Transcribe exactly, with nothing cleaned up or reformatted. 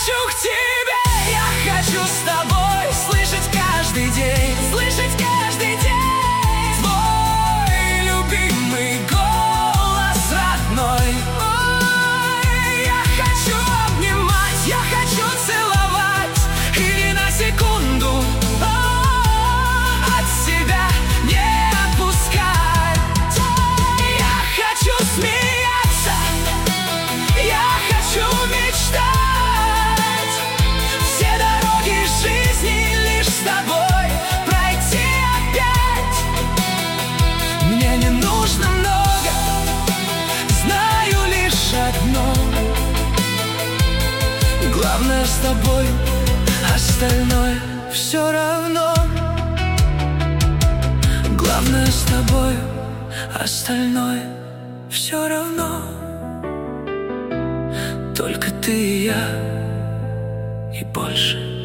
хочу к тебе, я хочу с тобой слышать каждый день, слышать каждый день твой любимый голос родной. Ой, я хочу обнимать, я хочу целовать, и ни на секунду от себя не отпускать. Я хочу смеяться, я хочу мечтать, все дороги жизни лишь с тобой пройти опять. Мне не нужно много, знаю лишь одно: главное с тобой, остальное все равно. Главное с тобой, остальное все равно. Только ты и я, и больше